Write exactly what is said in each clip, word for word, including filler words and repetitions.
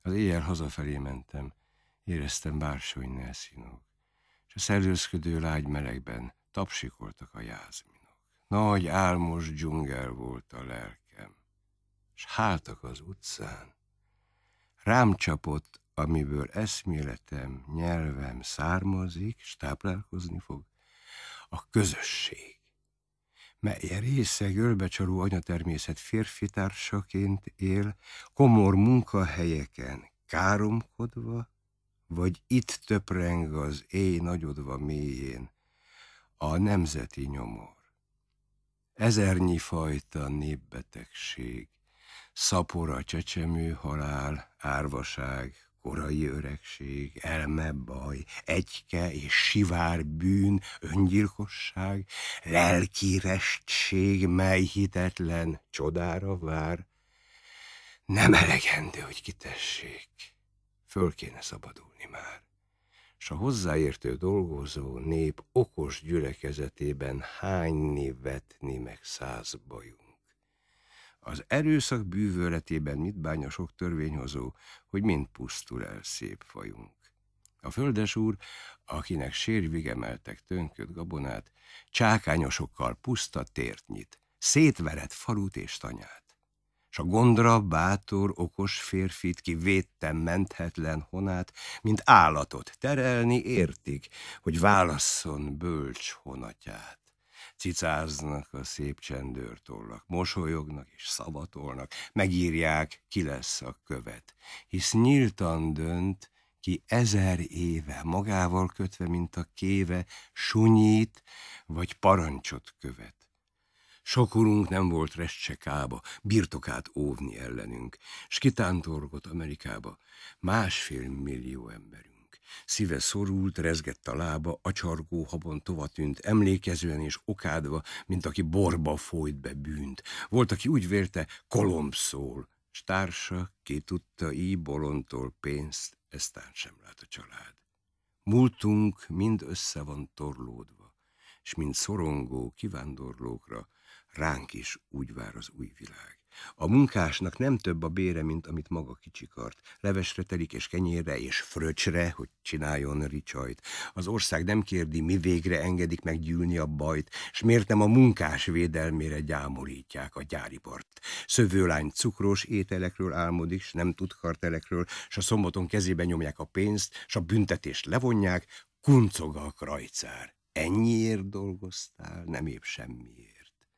Az éjjel hazafelé mentem, éreztem bársony színok, és a szellőzködő lágy melegben tapsikoltak a jászminok. Nagy álmos dzsungel volt a lelkem, s háltak az utcán. Rám csapott, amiből eszméletem, nyelvem származik, s táplálkozni fog, a közösség, mely részeg, ölbecsaró anyatermészet férfi társaként él, komor munkahelyeken káromkodva, vagy itt töpreng az éj nagyodva mélyén a nemzeti nyomor. Ezernyi fajta népbetegség, szapora, csecsemő halál, árvaság, korai öregség, elme baj, egyke és sivár bűn, öngyilkosság, lelki restség, mely hitetlen csodára vár. Nem elegendő, hogy kitessék, föl kéne szabadulni már. S a hozzáértő dolgozó nép okos gyülekezetében hányni, vetni meg száz bajunk. Az erőszak bűvöletében mit bány a sok törvényhozó, hogy mind pusztul el szép fajunk. A földesúr, akinek sérvig emeltek tönköt gabonát, csákányosokkal puszta tért nyit, szétvered falut és tanyát. S a gondra bátor, okos férfit, ki védten menthetlen honát, mint állatot terelni értik, hogy válasszon bölcs honatját. Cicáznak a szép csendőrtollak, mosolyognak és szavatolnak, megírják, ki lesz a követ, hisz nyíltan dönt, ki ezer éve magával kötve, mint a kéve, sunyít vagy parancsot követ. Sok urunk nem volt restsekába, birtokát óvni ellenünk, s kitántorgott Amerikába másfél millió emberünk. Szíve szorult, rezgett a lába, acsargó habon tovatűnt, emlékezően és okádva, mint aki borba folyt be bűnt. Volt, aki úgy vélte, Kolomb szól, s társa, ki tudta így bolondtól pénzt, eztán sem lát a család. Múltunk mind össze van torlódva, s mint szorongó kivándorlókra ránk is úgy vár az új világ. A munkásnak nem több a bére, mint amit maga kicsikart. Levesre telik és kenyérre és fröccsre, hogy csináljon ricsajt. Az ország nem kérdi, mi végre engedik meggyűlni a bajt, s miért nem a munkás védelmére gyámolítják a gyáripart. Szövőlány cukros ételekről álmodik, s nem tud kartelekről, s a szombaton kezébe nyomják a pénzt, s a büntetést levonják, kuncog a krajcár. Ennyiért dolgoztál, nem épp semmiért.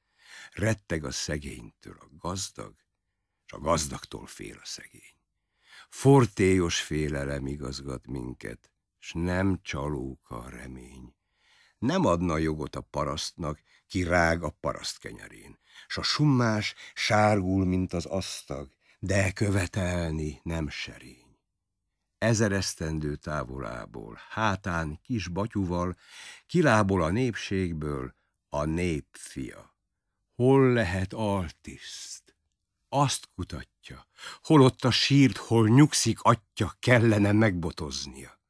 Retteg a szegénytől a gazdag, s a gazdagtól fél a szegény. Fortélyos félelem igazgat minket, s nem csalóka a remény. Nem adna jogot a parasztnak, ki rág a paraszt kenyerén, s a summás sárgul, mint az asztag, de követelni nem serény. Ezer esztendő távolából, hátán kis batyuval, kilábol a népségből a nép fia. Hol lehet altiszt? Azt kutatja, holott a sírt, hol nyugszik atya, kellene megbotoznia.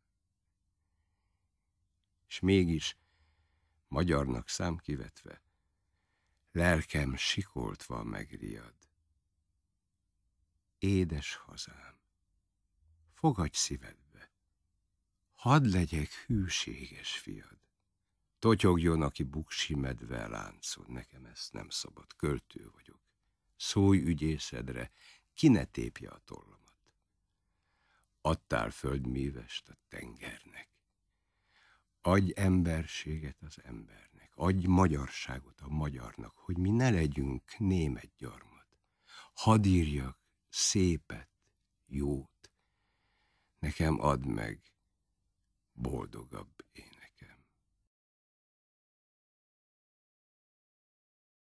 És mégis, magyarnak szám kivetve, lelkem sikoltva megriad. Édes hazám, fogadj szívedbe, hadd legyek hűséges fiad. Totyogjon, aki buksi medve láncon, nekem ezt nem szabad, költő vagyok. Szólj ügyészedre, ki ne tépje a tollamat. Adtál földművest a tengernek. Adj emberséget az embernek, adj magyarságot a magyarnak, hogy mi ne legyünk német gyarmat. Hadd írjak szépet, jót, nekem add meg boldogabb ének.